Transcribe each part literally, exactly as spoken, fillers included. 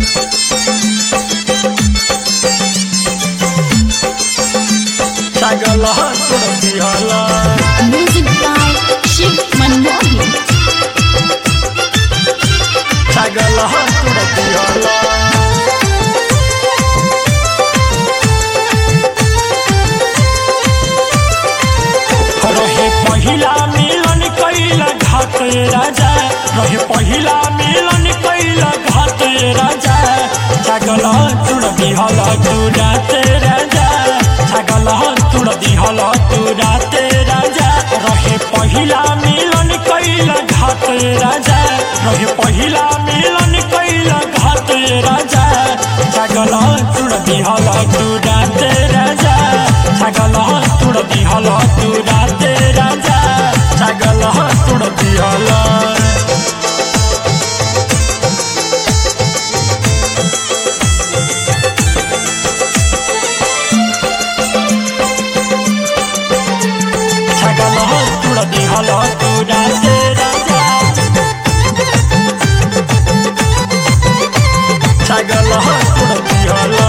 छागल तोड़ दिहला Music by Shiv Manmohan. छागल तोड़ दिहला रहे पहिला मिलन कैला घात राजा रहे पहिला मिलन कैला घात राजा छागल तोड़ दिहला तू राते राजा छागल तोड़ दिहला तू राते राजा रहे पहिला मिलन कैला घात राजा रहे पहिला मिलन कैला घात राजा छागल तोड़ दिहला तू राते राजा छागल तोड़ दिहला तू राते राजा छागल तोड़ दिहला छागल तोड़ दिहला तू राते राजा छागल तोड़ दिहला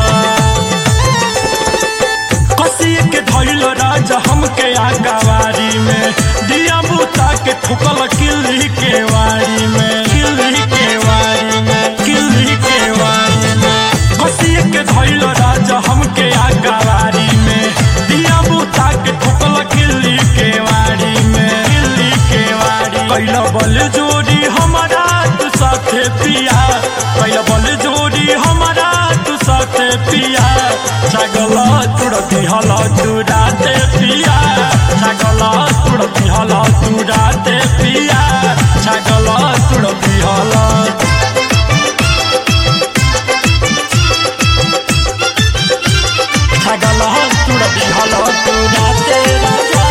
कसी के धइल राजा हमके आगावारी में दिया बुता के ठुकल किल्ली के वारी में किल्ली के वारी में किल्ली के वारी में कसी के धइल राजा हमके आगावारी में दिया बुता के ठुकल किल्ली के वारी में किल्ली के वारी कैला बल जोड़ी हमारा तू साथे पिया कैला बल जोड़ी हमारा तू साथे पिया छागल तोड़ दिहला तू राते पिया छागल तोड़ दिहला तू राते पिया छागल तोड़ दिहला छागल तोड़ दिहला तू राते राजा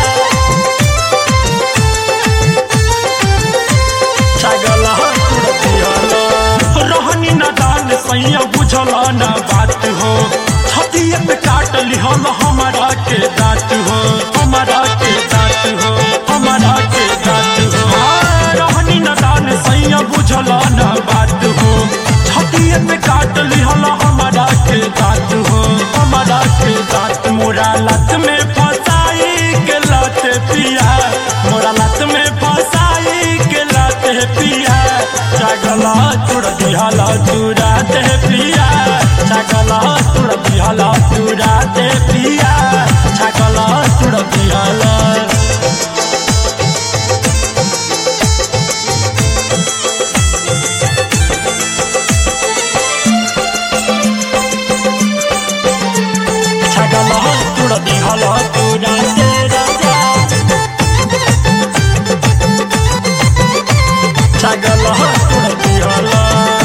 छागल तोड़ दिहला रहनी न दान सैया बुझल न बात हो छतिए पे काट लिहल हमारा के दांत हो हमारा के दांत हो हमारा के दांत हो हाँ, रहनी न दान सैया बुझल न बात हो छतिए पे काट लिहल हमारा के दांत हो हमारा के दांत मोरा लत में फसाई के लाते पिया मोरा लत में फसाई के लाते पिया छागल तोड़ दिहला तू राते पिया छागल तोड़ दिहला तू राते पिया छागल तोड़ दिहला छागल तोड़ दिहला तू राते राजा छागल तोड़ दिहला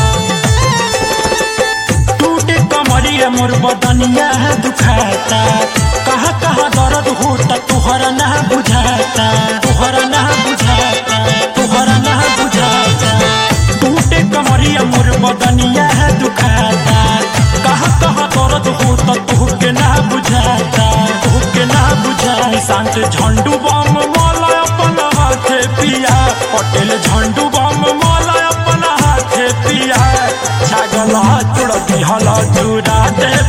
टूटे कमरिया मोर बदनिया दुखाता कहाँ कहाँ दर्द होता तुहरा ना बुझाता तुहरा ना बुझाता तुहरा ना बुझाता टूटे कमरिया मोर बदनिया दुखाता कहाँ कहाँ दर्द होता तुहके ना बुझाता तुहके ना बुझाता शांत झंडू बम मोला अपन हाथे पिया पटेल झंडू बम मोला अपन हाथे पिया छागल तोड़ दिहला तू राते